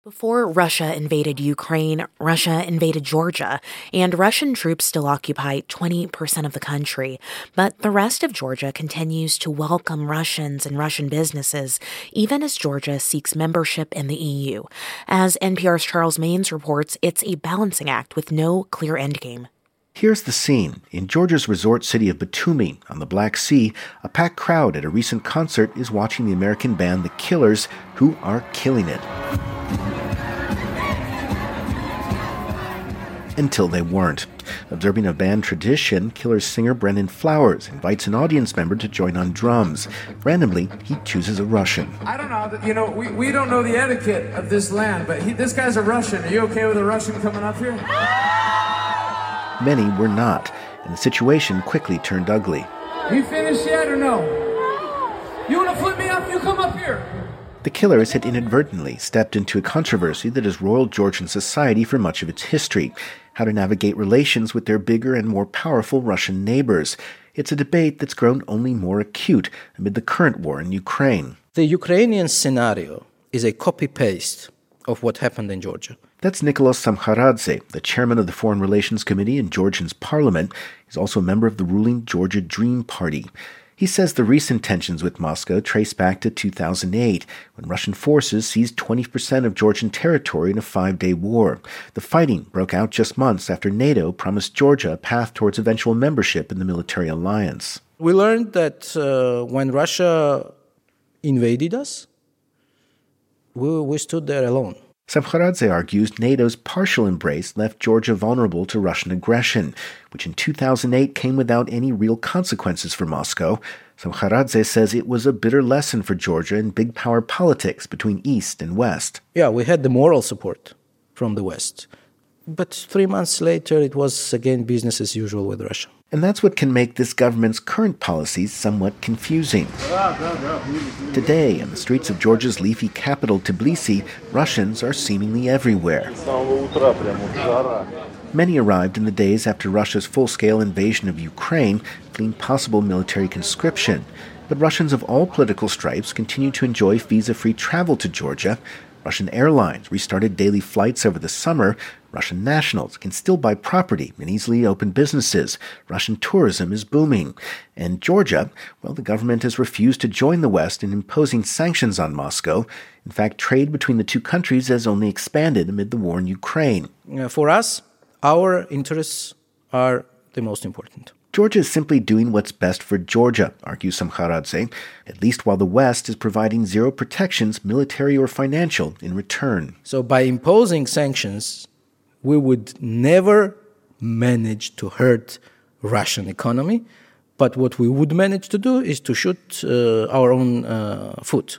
Before Russia invaded Ukraine, Russia invaded Georgia, and Russian troops still occupy 20% of the country. But the rest of Georgia continues to welcome Russians and Russian businesses, even as Georgia seeks membership in the EU. As NPR's Charles Maynes reports, it's a balancing act with no clear endgame. Here's the scene. In Georgia's resort city of Batumi, on the Black Sea, a packed crowd at a recent concert is watching the American band The Killers, who are killing it. Until they weren't. Observing a band tradition, Killers singer Brendan Flowers invites an audience member to join on drums. Randomly, he chooses a Russian. I don't know, we don't know the etiquette of this land, but this guy's a Russian. Are you okay with a Russian coming up here? Many were not, and the situation quickly turned ugly. You finished yet or no? You want to flip me up? You come up here. The Killers had inadvertently stepped into a controversy that has roiled Georgian society for much of its history: how to navigate relations with their bigger and more powerful Russian neighbors. It's a debate that's grown only more acute amid the current war in Ukraine. The Ukrainian scenario is a copy-paste of what happened in Georgia. That's Nicholas Samkharadze, the chairman of the Foreign Relations Committee in Georgia's parliament. He's also a member of the ruling Georgia Dream Party. He says the recent tensions with Moscow trace back to 2008, when Russian forces seized 20% of Georgian territory in a 5-day war. The fighting broke out just months after NATO promised Georgia a path towards eventual membership in the military alliance. We learned that when Russia invaded us, we stood there alone. Samkharadze argues NATO's partial embrace left Georgia vulnerable to Russian aggression, which in 2008 came without any real consequences for Moscow. Samkharadze says it was a bitter lesson for Georgia in big power politics between East and West. Yeah, we had the moral support from the West. But 3 months later, it was again business as usual with Russia. And that's what can make this government's current policies somewhat confusing. Today, in the streets of Georgia's leafy capital, Tbilisi, Russians are seemingly everywhere. Many arrived in the days after Russia's full-scale invasion of Ukraine, fleeing possible military conscription. But Russians of all political stripes continue to enjoy visa-free travel to Georgia. Russian airlines restarted daily flights over the summer. Russian nationals can still buy property and easily open businesses. Russian tourism is booming. And Georgia, well, the government has refused to join the West in imposing sanctions on Moscow. In fact, trade between the two countries has only expanded amid the war in Ukraine. For us, our interests are the most important. Georgia is simply doing what's best for Georgia, argues Samkharadze, at least while the West is providing zero protections, military or financial, in return. So by imposing sanctions, we would never manage to hurt Russian economy, but what we would manage to do is to shoot our own foot.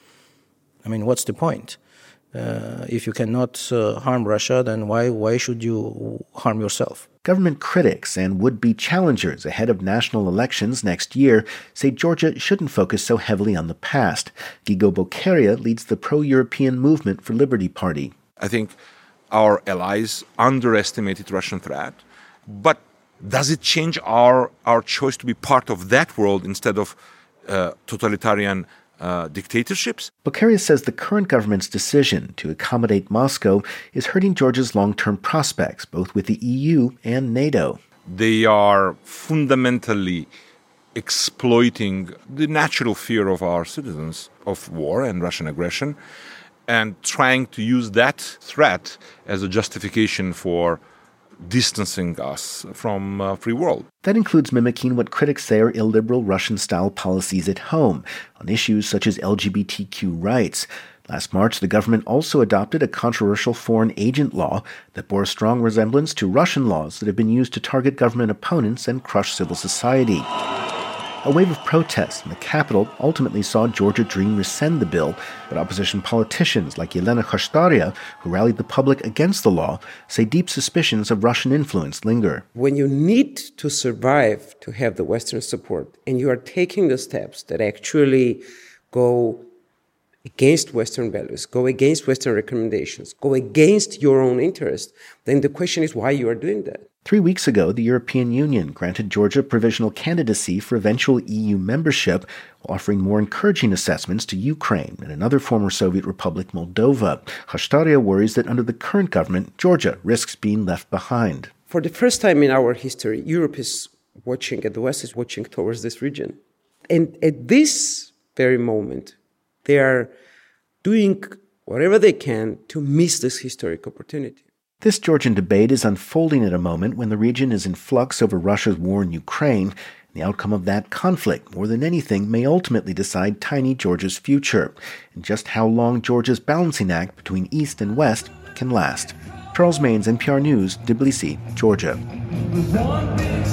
I mean, what's the point? If you cannot harm Russia, then why should you harm yourself? Government critics and would-be challengers ahead of national elections next year say Georgia shouldn't focus so heavily on the past. Gigo Bokeria leads the pro-European Movement for Liberty party. I think our allies underestimated Russian threat, but does it change our choice to be part of that world instead of totalitarian dictatorships? Bokeria says the current government's decision to accommodate Moscow is hurting Georgia's long-term prospects, both with the EU and NATO. They are fundamentally exploiting the natural fear of our citizens of war and Russian aggression, and trying to use that threat as a justification for distancing us from free world. That includes mimicking what critics say are illiberal Russian-style policies at home on issues such as LGBTQ rights. Last March, the government also adopted a controversial foreign agent law that bore a strong resemblance to Russian laws that have been used to target government opponents and crush civil society. A wave of protests in the capital ultimately saw Georgia Dream rescind the bill, but opposition politicians like Yelena Khashtarya, who rallied the public against the law, say deep suspicions of Russian influence linger. When you need to survive to have the Western support, and you are taking the steps that actually go against Western values, go against Western recommendations, go against your own interest, then the question is why you are doing that. 3 weeks ago, the European Union granted Georgia provisional candidacy for eventual EU membership, while offering more encouraging assessments to Ukraine and another former Soviet republic, Moldova. Khastaria worries that under the current government, Georgia risks being left behind. For the first time in our history, Europe is watching, and the West is watching towards this region. And at this very moment, they are doing whatever they can to miss this historic opportunity. This Georgian debate is unfolding at a moment when the region is in flux over Russia's war in Ukraine. The outcome of that conflict, more than anything, may ultimately decide tiny Georgia's future, and just how long Georgia's balancing act between East and West can last. Charles Maynes, NPR News, Tbilisi, Georgia.